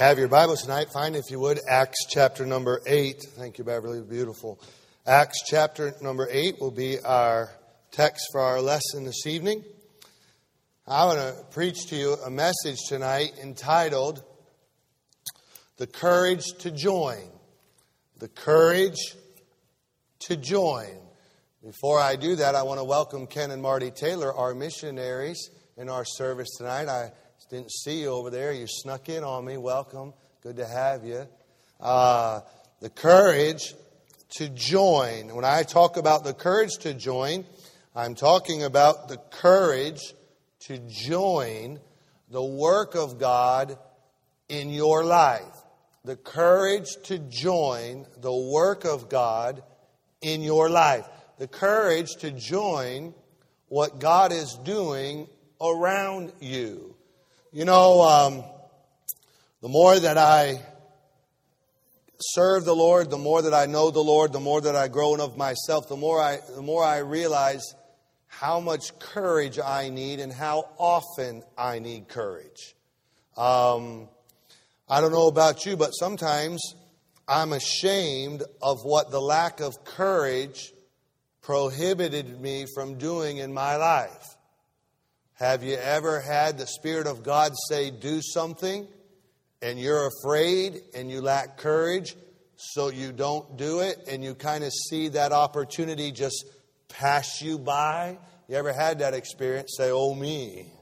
Have your Bibles tonight. Find, if you would, Acts chapter number 8. Thank you, Beverly. Beautiful. Acts chapter number 8 will be our text for our lesson this evening. I want to preach to you a message tonight entitled, The Courage to Join. The Courage to Join. Before I do that, I want to welcome Ken and Marty Taylor, our missionaries, in our service tonight. I didn't see you over there. You snuck in on me. Welcome. Good to have you. The courage to join. When I talk about the courage to join, I'm talking about the courage to join the work of God in your life. The courage to join the work of God in your life. The courage to join what God is doing around you. You know, the more that I serve the Lord, the more that I know the Lord, the more that I grow of myself, the more I realize how much courage I need and how often I need courage. I don't know about you, but sometimes I'm ashamed of what the lack of courage prohibited me from doing in my life. Have you ever had the Spirit of God say, do something, and you're afraid and you lack courage, so you don't do it, and you kind of see that opportunity just pass you by? You ever had that experience? Say, oh me.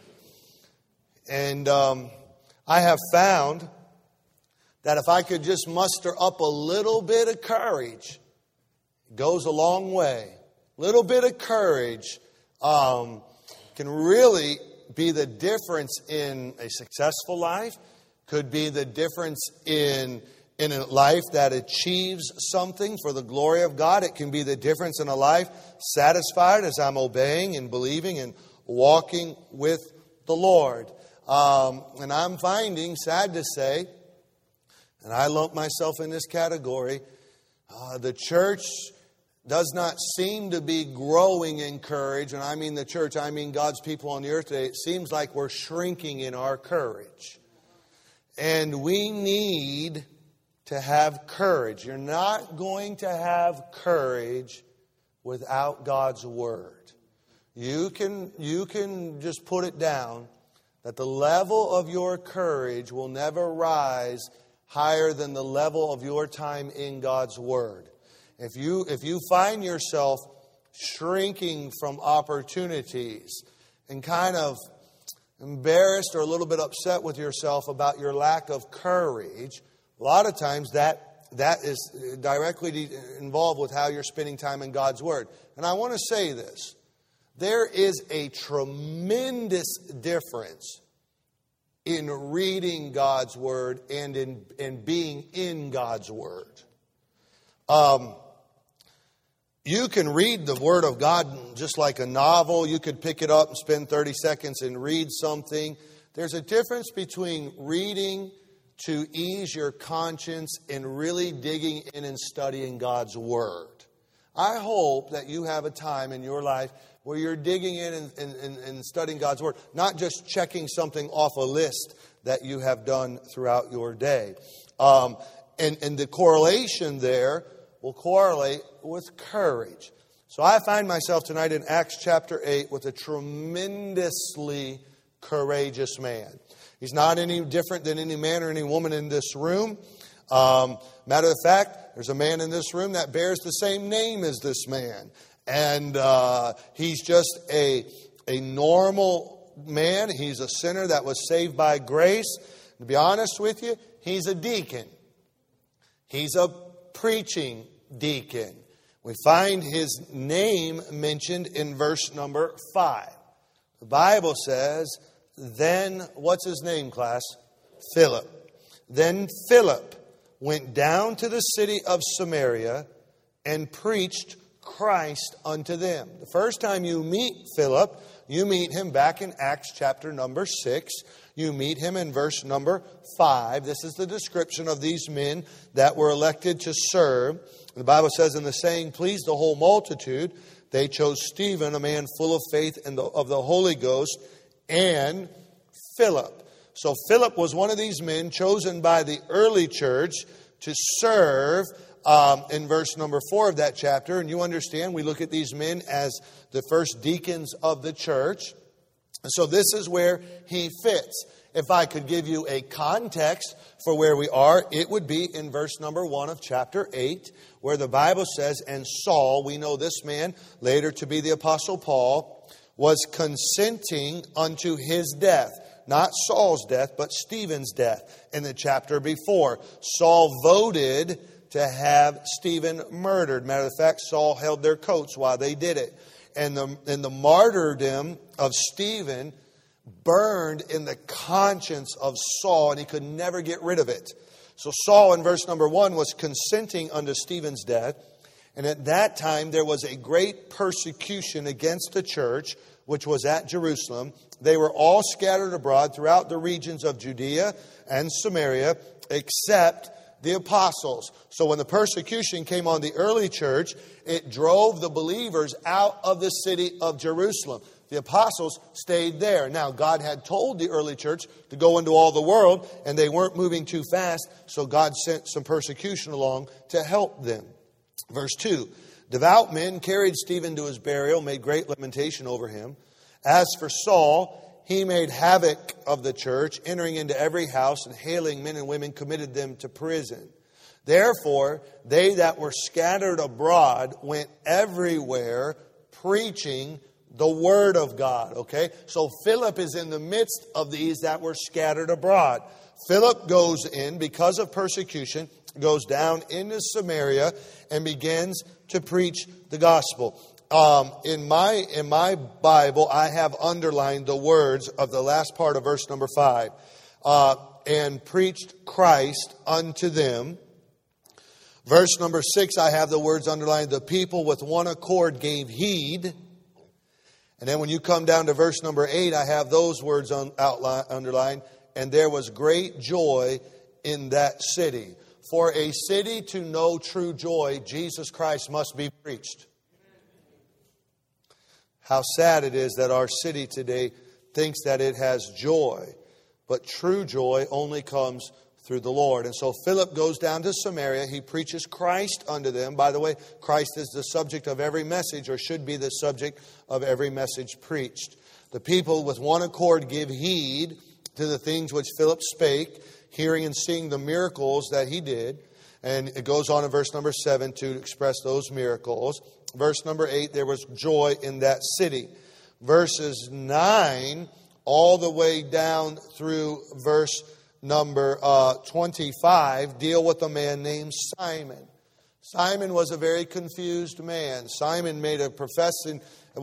And I have found that if I could just muster up a little bit of courage, it goes a long way. Little bit of courage can really be the difference in a successful life, could be the difference in a life that achieves something for the glory of God. It can be the difference in a life satisfied as I'm obeying and believing and walking with the Lord. And I'm finding, sad to say, and I lump myself in this category, the church does not seem to be growing in courage. And I mean the church, I mean God's people on the earth today. It seems like we're shrinking in our courage. And we need to have courage. You're not going to have courage without God's Word. You can just put it down that the level of your courage will never rise higher than the level of your time in God's Word. If you find yourself shrinking from opportunities and kind of embarrassed or a little bit upset with yourself about your lack of courage, a lot of times that is directly involved with how you're spending time in God's Word. And I want to say this. There is a tremendous difference in reading God's Word and in being in God's Word. You can read the Word of God just like a novel. You could pick it up and spend 30 seconds and read something. There's a difference between reading to ease your conscience and really digging in and studying God's Word. I hope that you have a time in your life where you're digging in and studying God's Word, not just checking something off a list that you have done throughout your day. And the correlation there will correlate with courage. So I find myself tonight in Acts chapter 8 with a tremendously courageous man. He's not any different than any man or any woman in this room. Matter of fact, there's a man in this room that bears the same name as this man. And he's just a normal man. He's a sinner that was saved by grace. To be honest with you, he's a deacon. He's a preaching deacon. We find his name mentioned in verse number 5. The Bible says, then, what's his name, class? Philip. Then Philip went down to the city of Samaria and preached Christ unto them. The first time you meet Philip, you meet him back in Acts chapter number 6. You meet him in verse number 5. This is the description of these men that were elected to serve. The Bible says, and the saying pleased the whole multitude. They chose Stephen, a man full of faith and of the Holy Ghost, and Philip. So Philip was one of these men chosen by the early church to serve in verse number 4 of that chapter. And you understand, we look at these men as the first deacons of the church. And so this is where he fits. If I could give you a context for where we are, it would be in verse number 1 of chapter 8, where the Bible says, and Saul, we know this man later to be the Apostle Paul, was consenting unto his death. Not Saul's death, but Stephen's death in the chapter before. Saul voted to have Stephen murdered. Matter of fact, Saul held their coats while they did it. And the martyrdom of Stephen burned in the conscience of Saul, and he could never get rid of it. So Saul, in verse number 1, was consenting unto Stephen's death. And at that time, there was a great persecution against the church, which was at Jerusalem. They were all scattered abroad throughout the regions of Judea and Samaria, except the apostles. So when the persecution came on the early church, it drove the believers out of the city of Jerusalem. The apostles stayed there. Now, God had told the early church to go into all the world, and they weren't moving too fast, so God sent some persecution along to help them. Verse 2, devout men carried Stephen to his burial, made great lamentation over him. As for Saul, he made havoc of the church, entering into every house and hailing men and women, committed them to prison. Therefore, they that were scattered abroad went everywhere preaching the word of God. Okay? So Philip is in the midst of these that were scattered abroad. Philip goes in because of persecution, goes down into Samaria and begins to preach the gospel. In my Bible, I have underlined the words of the last part of verse number 5. And preached Christ unto them. Verse number 6, I have the words underlined. The people with one accord gave heed. And then when you come down to verse number 8, I have those words underlined. And there was great joy in that city. For a city to know true joy, Jesus Christ must be preached. How sad it is that our city today thinks that it has joy. But true joy only comes through the Lord. And so Philip goes down to Samaria. He preaches Christ unto them. By the way, Christ is the subject of every message, or should be the subject of every message preached. The people with one accord give heed to the things which Philip spake, hearing and seeing the miracles that he did. And it goes on in verse number 7 to express those miracles. Verse number 8, there was joy in that city. Verses 9 all the way down through verse number 25 deal with a man named Simon. Simon was a very confused man. Simon made a profession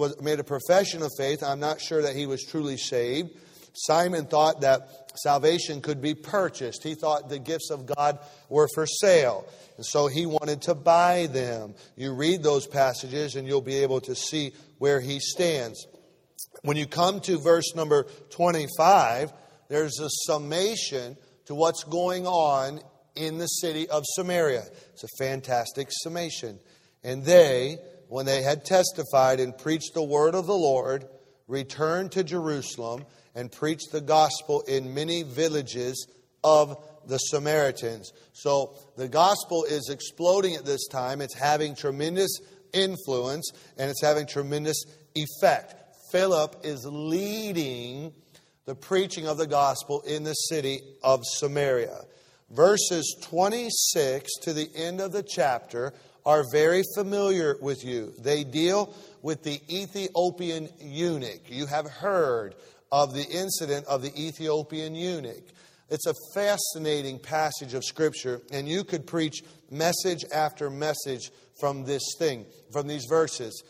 of faith. I'm not sure that he was truly saved. Simon thought that salvation could be purchased. He thought the gifts of God were for sale. And so he wanted to buy them. You read those passages and you'll be able to see where he stands. When you come to verse number 25, there's a summation to what's going on in the city of Samaria. It's a fantastic summation. And they, when they had testified and preached the word of the Lord, returned to Jerusalem and preached the gospel in many villages of the Samaritans. So the gospel is exploding at this time. It's having tremendous influence and it's having tremendous effect. Philip is leading the preaching of the gospel in the city of Samaria. Verses 26 to the end of the chapter are very familiar with you. They deal with the Ethiopian eunuch. You have heard of the incident of the Ethiopian eunuch. It's a fascinating passage of Scripture, and you could preach message after message from this thing, from these verses.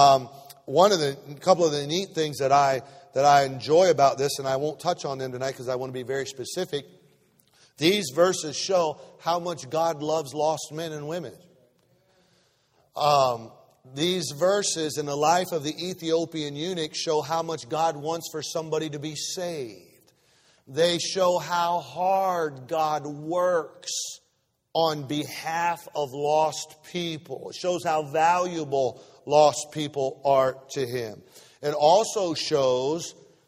Couple of the neat things that I enjoy about this, and I won't touch on them tonight because I want to be very specific. These verses show how much God loves lost men and women. These verses in the life of the Ethiopian eunuch show how much God wants for somebody to be saved. They show how hard God works on behalf of lost people. It shows how valuable lost people are to Him. It also shows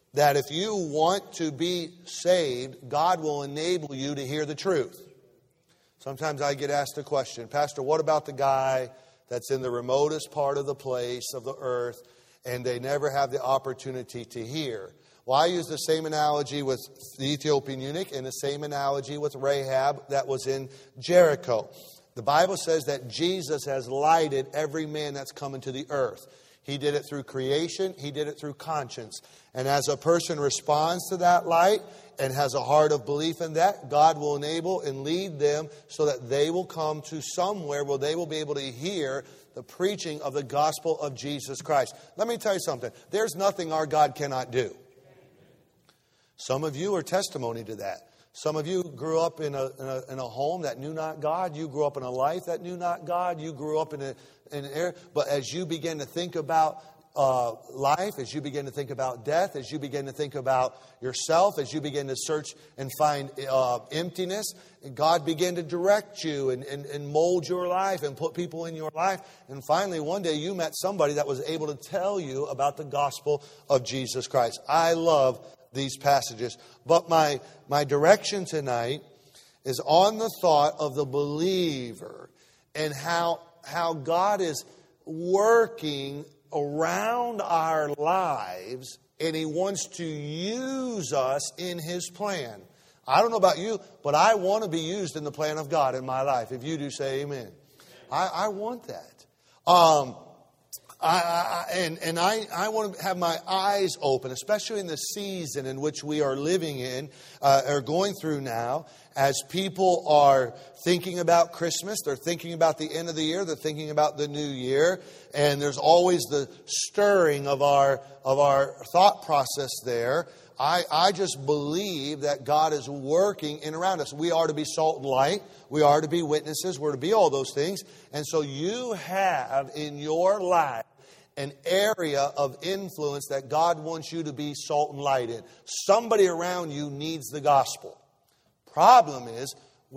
that if you want to be saved, God will enable you to hear the truth. Sometimes I get asked a question, Pastor, what about the guy that's in the remotest part of the place of the earth and they never have the opportunity to hear? Well, I use the same analogy with the Ethiopian eunuch and the same analogy with Rahab that was in Jericho. The Bible says that Jesus has lighted every man that's come into the earth. He did it through creation. He did it through conscience. And as a person responds to that light and has a heart of belief in that, God will enable and lead them so that they will come to somewhere where they will be able to hear the preaching of the gospel of Jesus Christ. Let me tell you something. There's nothing our God cannot do. Some of you are testimony to that. Some of you grew up in a home that knew not God. You grew up in a life that knew not God. You grew up in an area. But as you begin to think about life, as you begin to think about death, as you begin to think about yourself, as you begin to search and find emptiness, God began to direct you and mold your life and put people in your life. And finally, one day you met somebody that was able to tell you about the gospel of Jesus Christ. I love these passages. But my direction tonight is on the thought of the believer and how God is working around our lives and He wants to use us in His plan. I don't know about you, but I want to be used in the plan of God in my life. If you do, say amen. I want that. I want to have my eyes open, especially in the season in which we are living in, or going through now, as people are thinking about Christmas, they're thinking about the end of the year, they're thinking about the new year, and there's always the stirring of our thought process there. I just believe that God is working in around us. We are to be salt and light. We are to be witnesses. We're to be all those things. And so you have in your life an area of influence that God wants you to be salt and light in. Somebody around you needs the gospel. Problem is,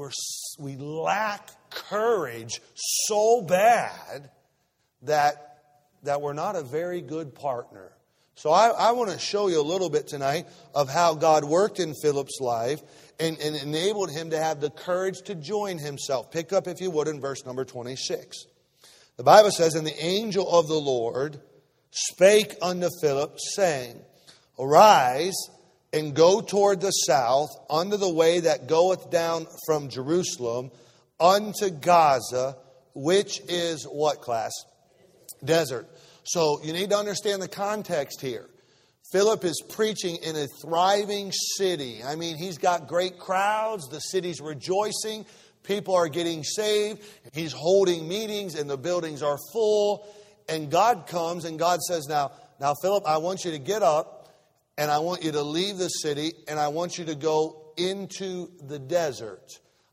we lack courage so bad that we're not a very good partner. So I want to show you a little bit tonight of how God worked in Philip's life and enabled him to have the courage to join himself. Pick up, if you would, in verse number 26. The Bible says, "And the angel of the Lord spake unto Philip, saying, Arise and go toward the south, unto the way that goeth down from Jerusalem unto Gaza, which is" what, class? Desert. So you need to understand the context here. Philip is preaching in a thriving city. I mean, he's got great crowds. The city's rejoicing. People are getting saved. He's holding meetings and the buildings are full. And God comes and God says, now Philip, I want you to get up and I want you to leave the city and I want you to go into the desert.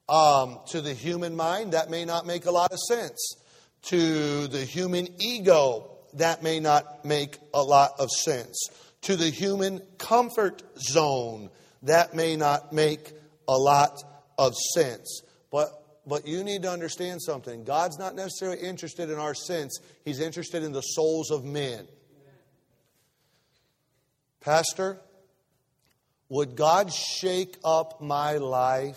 To the human mind, that may not make a lot of sense. To the human ego, that may not make a lot of sense. To the human comfort zone, that may not make a lot of sense. But you need to understand something. God's not necessarily interested in our sense. He's interested in the souls of men. Pastor, would God shake up my life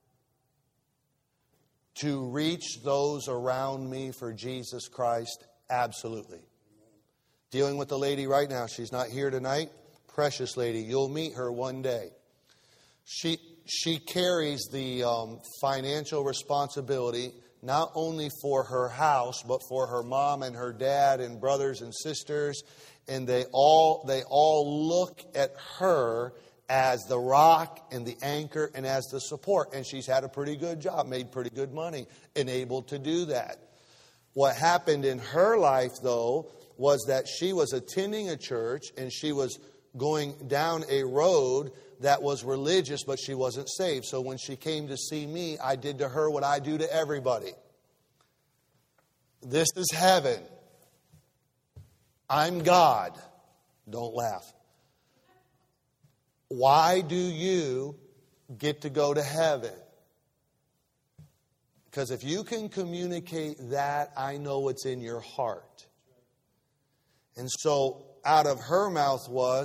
to reach those around me for Jesus Christ? Absolutely. Dealing with the lady right now. She's not here tonight. Precious lady. You'll meet her one day. She carries the financial responsibility not only for her house, but for her mom and her dad and brothers and sisters. And they all look at her as the rock and the anchor and as the support. And she's had a pretty good job, made pretty good money, and able to do that. What happened in her life, though, was that she was attending a church and she was going down a road that was religious, but she wasn't saved. So when she came to see me, I did to her what I do to everybody. This is heaven. I'm God. Don't laugh. Why do you get to go to heaven? Because if you can communicate that, I know what's in your heart. And so out of her mouth was,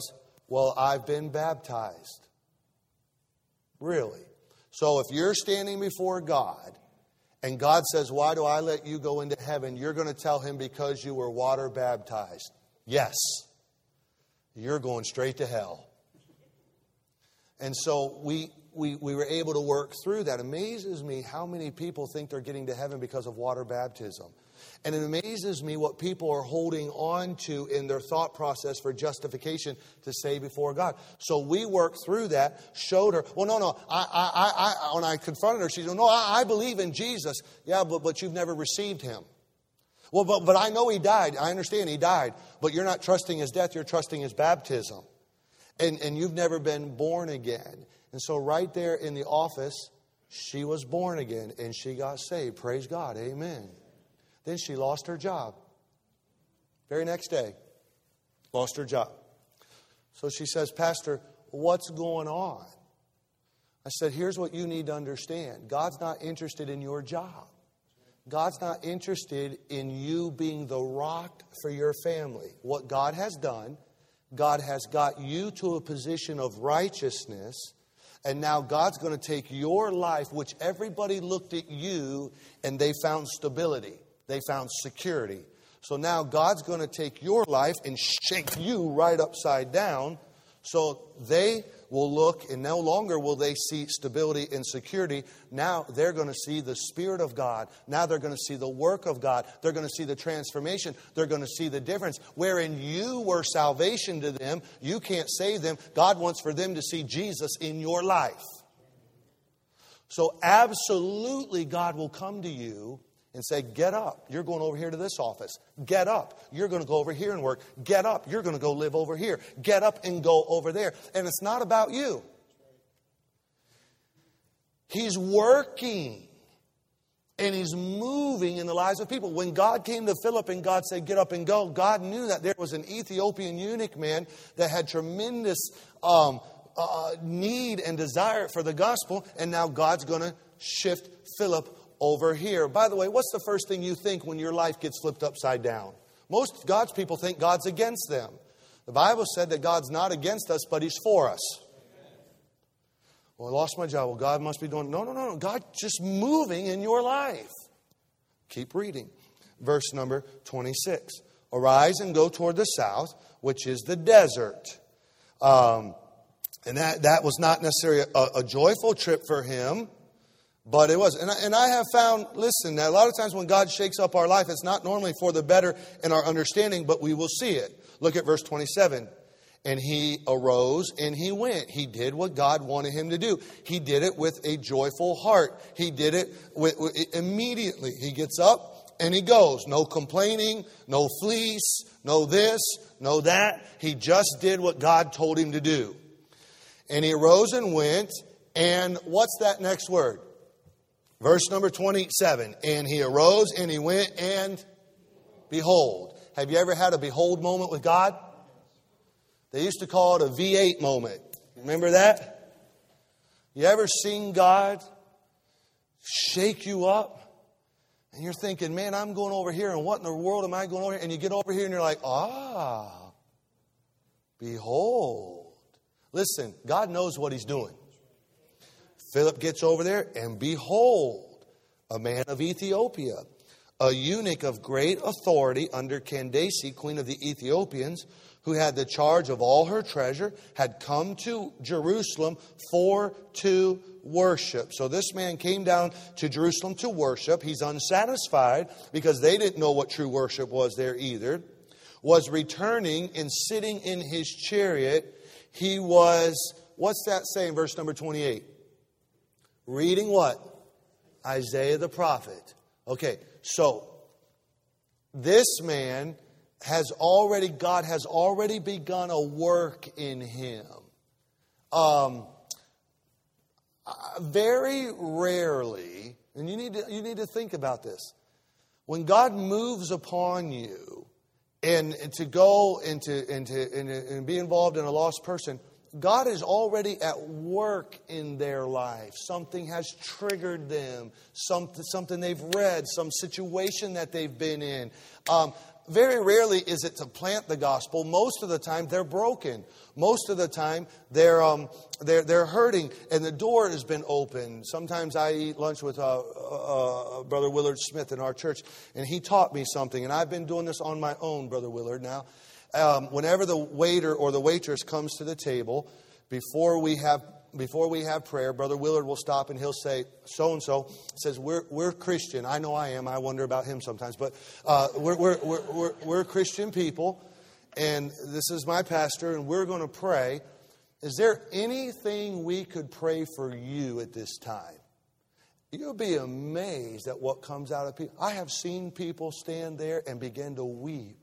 Well, I've been baptized. Really? So if you're standing before God and God says, why do I let you go into heaven? You're going to tell Him because you were water baptized. Yes. You're going straight to hell. And so we were able to work through that. It amazes me how many people think they're getting to heaven because of water baptism. And it amazes me what people are holding on to in their thought process for justification to say before God. So we worked through that, showed her, well, no, when I confronted her, she said, no, I believe in Jesus. Yeah, but you've never received Him. Well, but I know He died. I understand He died. But you're not trusting His death, you're trusting His baptism. And you've never been born again. And so right there in the office, she was born again and she got saved. Praise God. Amen. Then she lost her job. Very next day, lost her job. So she says, Pastor, what's going on? I said, here's what you need to understand. God's not interested in your job. God's not interested in you being the rock for your family. What God has done, God has got you to a position of righteousness. And now God's going to take your life, which everybody looked at you and they found stability. They found security. So now God's going to take your life and shake you right upside down. So they will look, and no longer will they see stability and security. Now they're going to see the Spirit of God. Now they're going to see the work of God. They're going to see the transformation. They're going to see the difference. Wherein you were salvation to them, you can't save them. God wants for them to see Jesus in your life. So absolutely God will come to you and say, get up. You're going over here to this office. Get up. You're going to go over here and work. Get up. You're going to go live over here. Get up and go over there. And it's not about you. He's working. And He's moving in the lives of people. When God came to Philip and God said, get up and go, God knew that there was an Ethiopian eunuch man that had tremendous need and desire for the gospel. And now God's going to shift Philip over here. By the way, what's the first thing you think when your life gets flipped upside down? Most God's people think God's against them. The Bible said that God's not against us, but He's for us. Well, I lost my job. Well, God must be doing... No. God's just moving in your life. Keep reading. Verse number 26. Arise and go toward the south, which is the desert. And that was not necessarily a joyful trip for him. But it was. And I have found, listen, that a lot of times when God shakes up our life, it's not normally for the better in our understanding, but we will see it. Look at verse 27. And he arose and he went. He did what God wanted him to do. He did it with a joyful heart. He did it immediately. He gets up and he goes. No complaining, no fleece, no this, no that. He just did what God told him to do. And he arose and went. And what's that next word? Verse number 27, and he arose and he went and behold. Have you ever had a behold moment with God? They used to call it a V8 moment. Remember that? You ever seen God shake you up? And you're thinking, man, I'm going over here, and what in the world am I going over here? And you get over here and you're like, behold. Listen, God knows what He's doing. Philip gets over there, and behold, a man of Ethiopia, a eunuch of great authority under Candace, queen of the Ethiopians, who had the charge of all her treasure, had come to Jerusalem to worship. So this man came down to Jerusalem to worship. He's unsatisfied because they didn't know what true worship was there either. Was returning and sitting in his chariot. He was, what's that saying, verse number 28? Reading what? Isaiah the prophet. Okay, so this man God has already begun a work in him. Very rarely, and you need to think about this. When God moves upon you and to go and be involved in a lost person, God is already at work in their life. Something has triggered them. Something they've read. Some situation that they've been in. Very rarely is it to plant the gospel. Most of the time, they're broken. Most of the time, they're hurting, and the door has been opened. Sometimes I eat lunch with Brother Willard Smith in our church, and he taught me something. And I've been doing this on my own, Brother Willard, now. Whenever the waiter or the waitress comes to the table, before we have prayer, Brother Willard will stop and he'll say, so-and-so says, we're Christian. I know I am. I wonder about him sometimes. But we're Christian people, and this is my pastor, and we're going to pray. Is there anything we could pray for you at this time? You'll be amazed at what comes out of people. I have seen people stand there and begin to weep.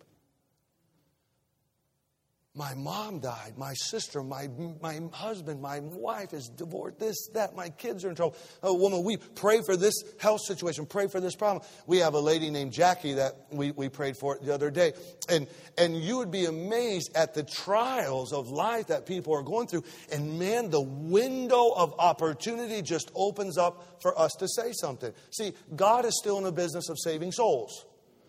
My mom died, my sister, my husband, my wife is divorced, this, that, my kids are in trouble. Oh, woman, we pray for this health situation, pray for this problem. We have a lady named Jackie that we prayed for the other day. And you would be amazed at the trials of life that people are going through. And man, the window of opportunity just opens up for us to say something. See, God is still in the business of saving souls.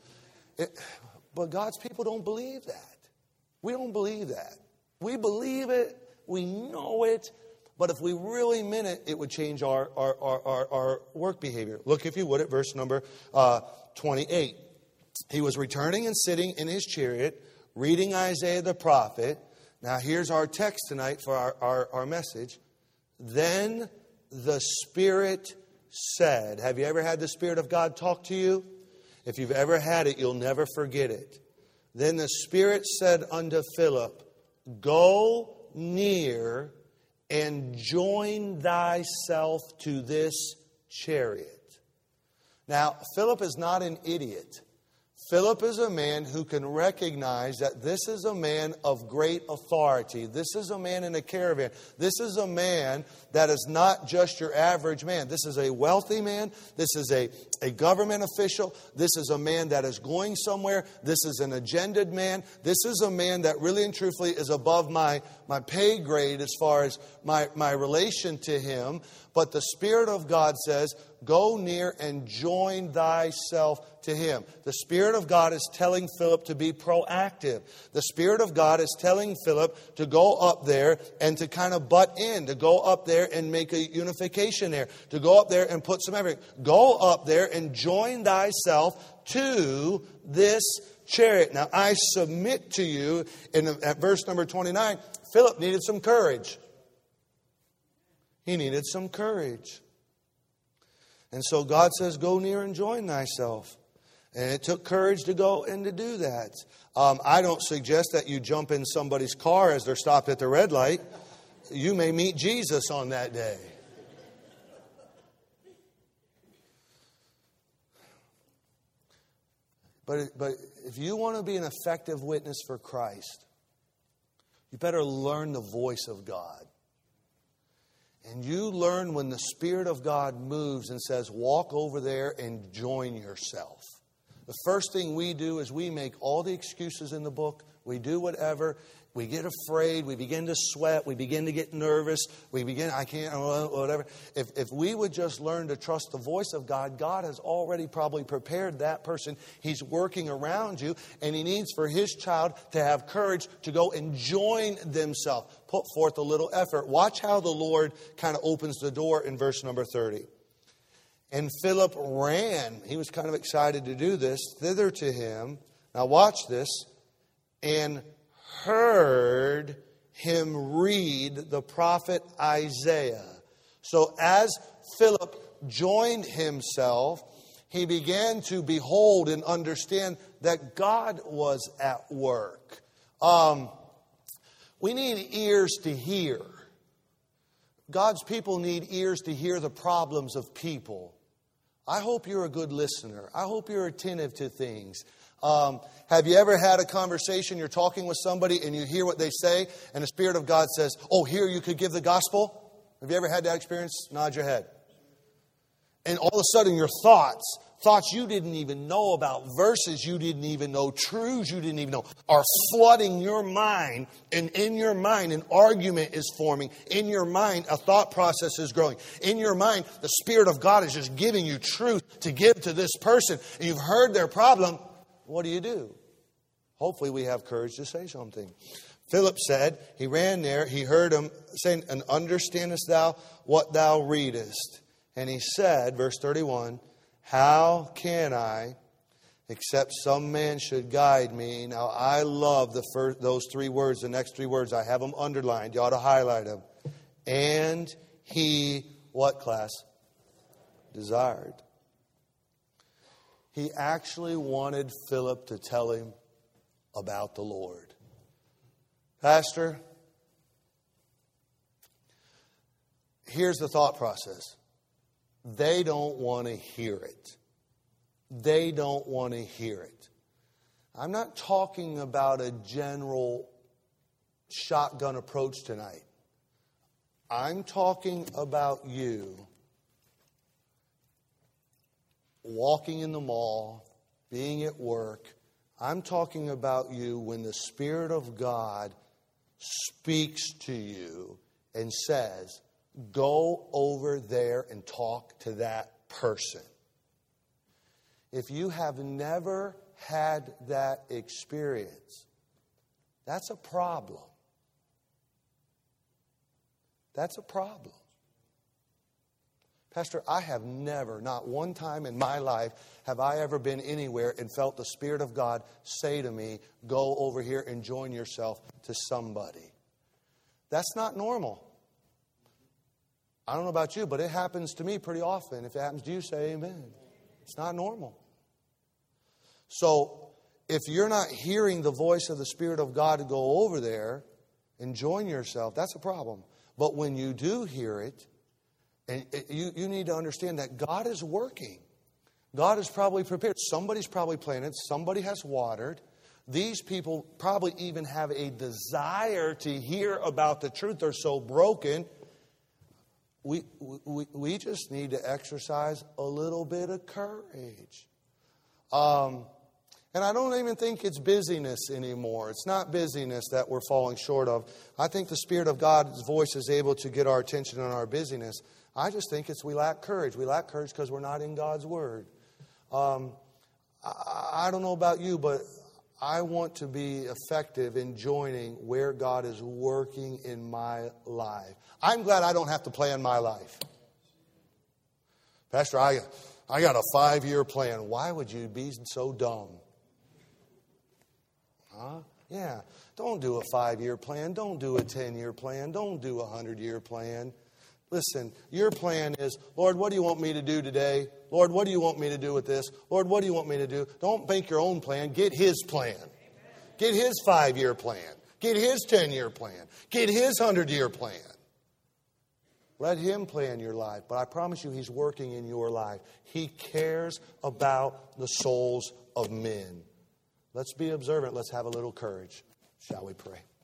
But God's people don't believe that. We don't believe that. We believe it. We know it. But if we really meant it, it would change our work behavior. Look, if you would, at verse number 28. He was returning and sitting in his chariot, reading Isaiah the prophet. Now, here's our text tonight for our message. Then the Spirit said. Have you ever had the Spirit of God talk to you? If you've ever had it, you'll never forget it. Then the Spirit said unto Philip, go near and join thyself to this chariot. Now, Philip is not an idiot. Philip is a man who can recognize that this is a man of great authority. This is a man in a caravan. This is a man that is not just your average man. This is a wealthy man. This is a government official. This is a man that is going somewhere. This is an agendaed man. This is a man that really and truthfully is above my pay grade as far as my relation to him. But the Spirit of God says, go near and join thyself to him. The Spirit of God is telling Philip to be proactive. The Spirit of God is telling Philip to go up there and to kind of butt in, to go up there and make a unification there, to go up there and put some effort. Go up there and join thyself to this chariot. Now, I submit to you, at verse number 29, Philip needed some courage. He needed some courage. And so God says, go near and join thyself. And it took courage to go and to do that. I don't suggest that you jump in somebody's car as they're stopped at the red light. You may meet Jesus on that day. But if you want to be an effective witness for Christ, you better learn the voice of God. And you learn when the Spirit of God moves and says, walk over there and join yourself. The first thing we do is we make all the excuses in the book. We do whatever. We get afraid. We begin to sweat. We begin to get nervous. I can't, whatever. If we would just learn to trust the voice of God, God has already probably prepared that person. He's working around you, and He needs for His child to have courage to go and join themselves. Put forth a little effort. Watch how the Lord kind of opens the door in verse number 30. And Philip ran. He was kind of excited to do this. Thither to him. Now watch this. And heard him read the prophet Isaiah. So as Philip joined himself, he began to behold and understand that God was at work. We need ears to hear. God's people need ears to hear the problems of people. I hope you're a good listener. I hope you're attentive to things. Have you ever had a conversation, you're talking with somebody and you hear what they say and the Spirit of God says, oh, here you could give the gospel? Have you ever had that experience? Nod your head. And all of a sudden your thoughts you didn't even know about, verses you didn't even know, truths you didn't even know, are flooding your mind. And in your mind, an argument is forming. In your mind, a thought process is growing. In your mind, the Spirit of God is just giving you truth to give to this person. And you've heard their problem. What do? Hopefully we have courage to say something. Philip said, he ran there, he heard him saying, and understandest thou what thou readest? And he said, verse 31, how can I, except some man should guide me? Now I love those 3 words, the next 3 words. I have them underlined. You ought to highlight them. And he, what class? Desired. He actually wanted Philip to tell him about the Lord. Pastor, here's the thought process. They don't want to hear it. They don't want to hear it. I'm not talking about a general shotgun approach tonight. I'm talking about you walking in the mall, being at work. I'm talking about you when the Spirit of God speaks to you and says, go over there and talk to that person. If you have never had that experience, that's a problem. That's a problem. Pastor, I have never, not one time in my life, have I ever been anywhere and felt the Spirit of God say to me, go over here and join yourself to somebody. That's not normal. I don't know about you, but it happens to me pretty often. If it happens to you, say amen. It's not normal. So, if you're not hearing the voice of the Spirit of God to go over there and join yourself, that's a problem. But when you do hear it, and you need to understand that God is working. God is probably prepared. Somebody's probably planted. Somebody has watered. These people probably even have a desire to hear about the truth. They're so broken. We just need to exercise a little bit of courage. And I don't even think it's busyness anymore. It's not busyness that we're falling short of. I think the Spirit of God's voice is able to get our attention on our busyness. I just think we lack courage. We lack courage because we're not in God's Word. I don't know about you, but I want to be effective in joining where God is working in my life. I'm glad I don't have to plan my life. Pastor, I got a 5-year plan. Why would you be so dumb? Huh? Yeah. Don't do a 5-year plan. Don't do a 10-year plan. Don't do a 100-year plan. Listen, your plan is, Lord, what do you want me to do today? Lord, what do you want me to do with this? Lord, what do you want me to do? Don't make your own plan. Get His plan. Get His 5-year plan. Get His 10-year plan. Get His 100-year plan. Let Him plan your life. But I promise you, He's working in your life. He cares about the souls of men. Let's be observant. Let's have a little courage. Shall we pray?